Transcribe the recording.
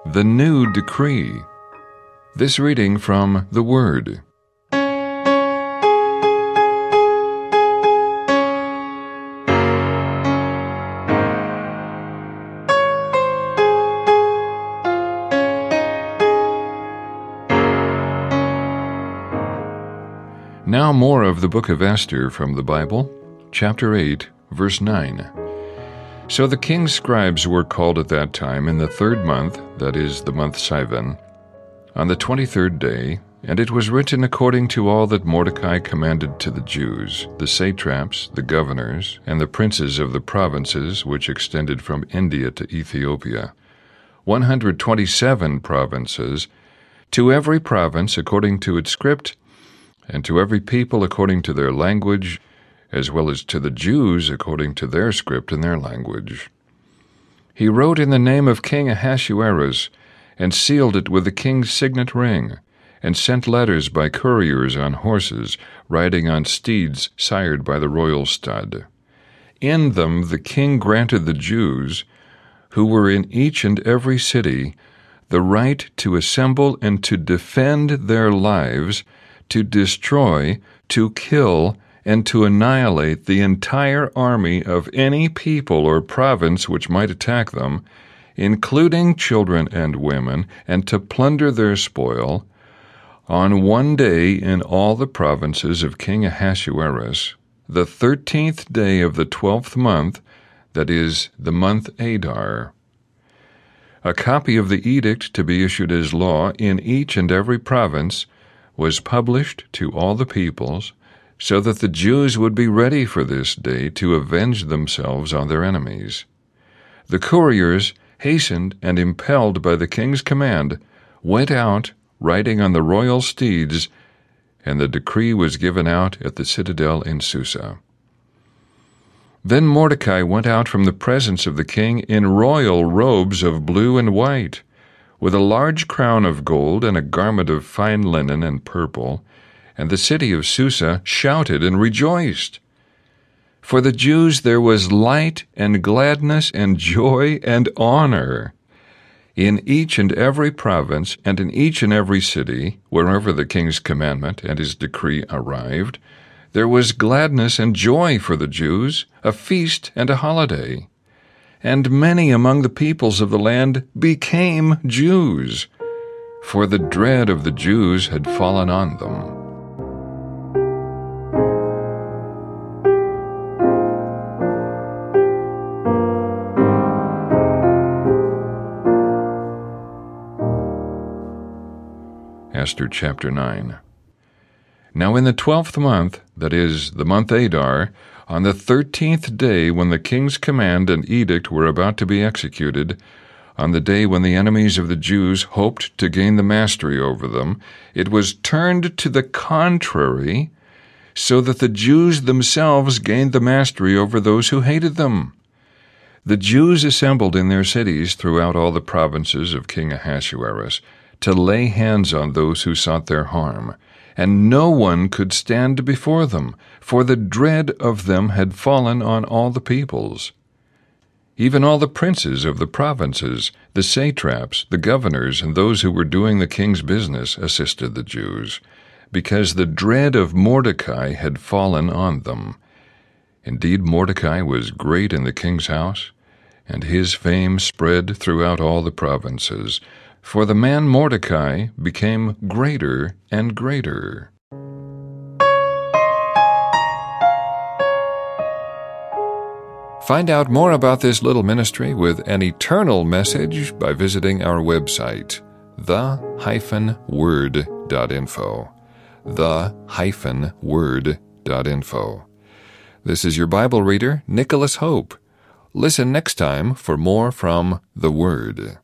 The New Decree. This reading from the Word. Now more of the book of Esther from the Bible, chapter 8, verse 9. So the king's scribes were called at that time in the 3rd month, that is, the month Sivan, on the 23rd day, and it was written according to all that Mordecai commanded to the Jews, the satraps, the governors, and the princes of the provinces which extended from India to Ethiopia, 127 provinces, to every province according to its script, and to every people according to their language, as well as to the Jews according to their script and their language. He wrote in the name of King Ahasuerus, and sealed it with the king's signet ring, and sent letters by couriers on horses, riding on steeds sired by the royal stud. In them the king granted the Jews, who were in each and every city, the right to assemble and to defend their lives, to destroy, to kill, and to annihilate the entire army of any people or province which might attack them, including children and women, and to plunder their spoil, on one day in all the provinces of King Ahasuerus, the 13th day of the 12th month, that is, the month Adar. A copy of the edict to be issued as law in each and every province was published to all the peoples, so that the Jews would be ready for this day to avenge themselves on their enemies. The couriers, hastened and impelled by the king's command, went out, riding on the royal steeds, and the decree was given out at the citadel in Susa. Then Mordecai went out from the presence of the king in royal robes of blue and white, with a large crown of gold and a garment of fine linen and purple, and the city of Susa shouted and rejoiced. For the Jews there was light and gladness and joy and honor. In each and every province and in each and every city, wherever the king's commandment and his decree arrived, there was gladness and joy for the Jews, a feast and a holiday. And many among the peoples of the land became Jews, for the dread of the Jews had fallen on them. Esther chapter 9. Now in the 12th month, that is, the month Adar, on the 13th day when the king's command and edict were about to be executed, on the day when the enemies of the Jews hoped to gain the mastery over them, it was turned to the contrary, so that the Jews themselves gained the mastery over those who hated them. The Jews assembled in their cities throughout all the provinces of King Ahasuerus to lay hands on those who sought their harm, and no one could stand before them, for the dread of them had fallen on all the peoples. Even all the princes of the provinces, the satraps, the governors, and those who were doing the king's business assisted the Jews, because the dread of Mordecai had fallen on them. Indeed, Mordecai was great in the king's house, and his fame spread throughout all the provinces, for the man Mordecai became greater and greater. Find out more about this little ministry with an eternal message by visiting our website, the-word.info. the-word.info. This is your Bible reader, Nicholas Hope. Listen next time for more from the Word.